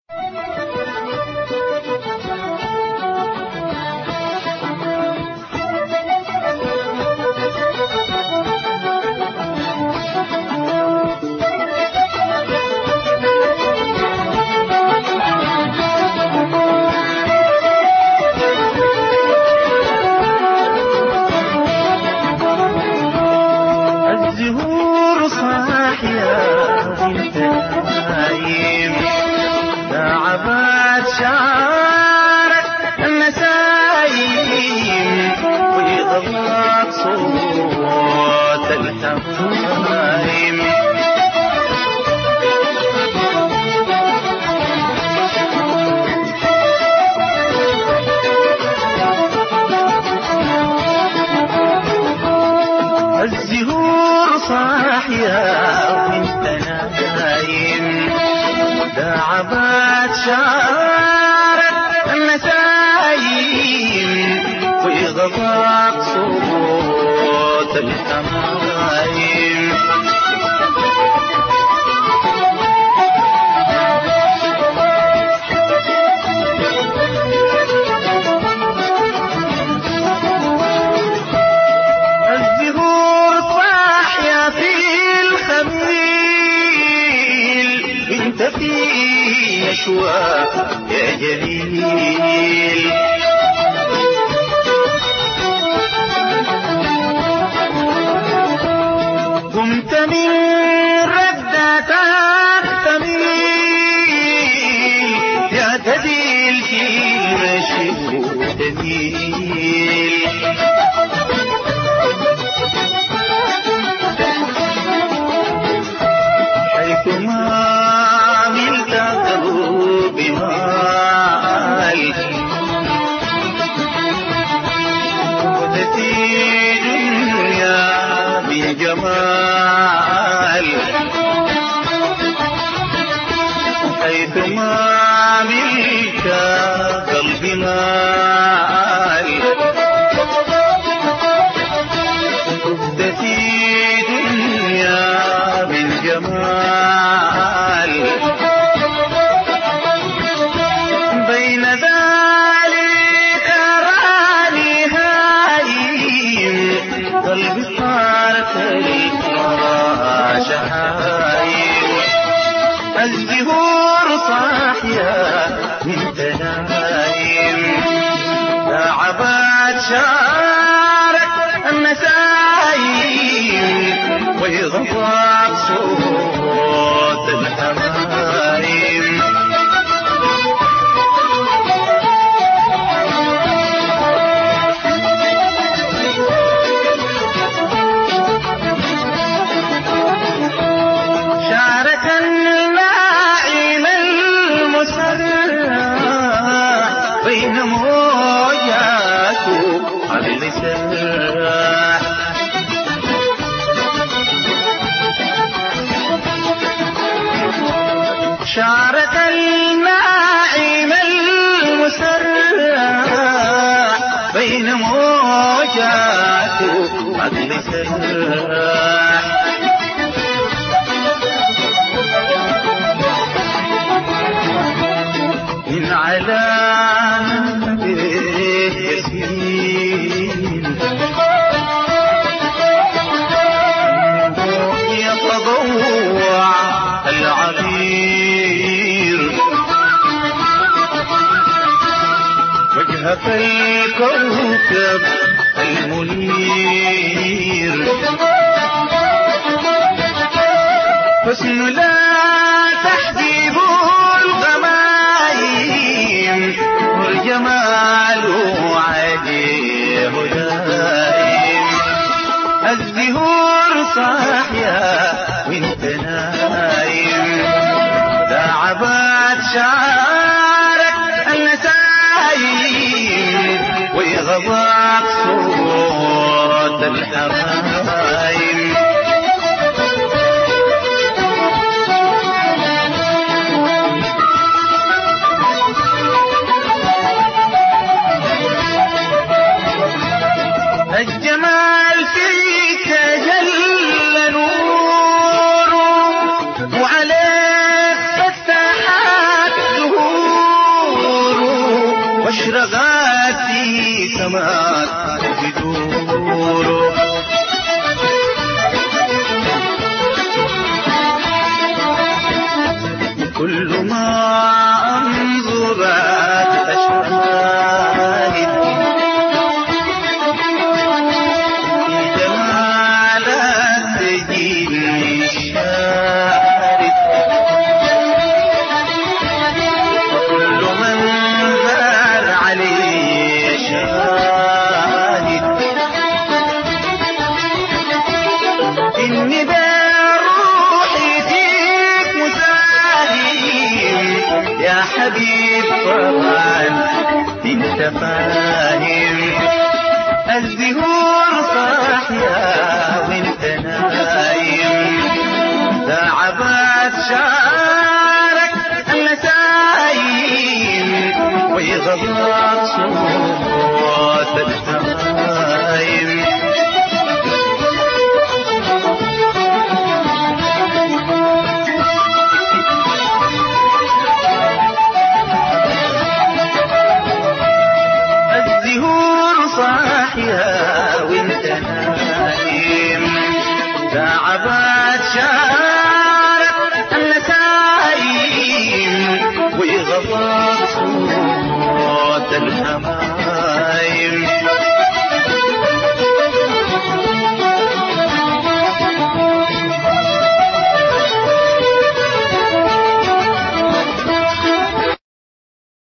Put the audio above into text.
الزهور صاحية وانت نايم، تعبت شعرك النسايم، ويغضب صوت الحمايم. الزهور صاحية وانت نايم، تعبت شعرك النسايم، ويغضب صوت الحمايم. انت في نشوى يا جليل، قمت من ردتك تميل، يا تديل في مشي وتميل. حيثما ملت قلبي مال، وتأتي دنيا بجمال. حيثما ملت قلبي مال، وتأتي دنيا بالجمال. بين ذلك راني هايم، قلبي صارت الفراش هايم. الزهور صاحية وانت نايم، تعبت شعرك النسايم، ويغضب صوت الحمايم. شعرك الناعم المسرح، بين موجاته على اللسان. شعرك الناعم المسرح، بين موجاته عدل سراح. من علامة ياسمين، يتضوع العبير، وجهك الكوكب المنير. حسن لا تحجب الغمايم، والجمال عليه دايم. الزهور صاحية وانت نايم، تعبت شعرك النسايم، ويغضب صوت الحمايم. الجمال فيك جل نوره، وعليك فتحت زهوره. سماك بدوره كل ما أنظر أشاهد في جمالك تجيني شاهد وكل من زار علي شاهد إني بروحي فيك مساهم يا حبيب طبعا انت فاهم الزهور صاحية وانت نايم تعبت شعرك النسايم ويغضب صوت التمايم وانت نايم تعبت شعرك النسايم ويغضب صوت الهمام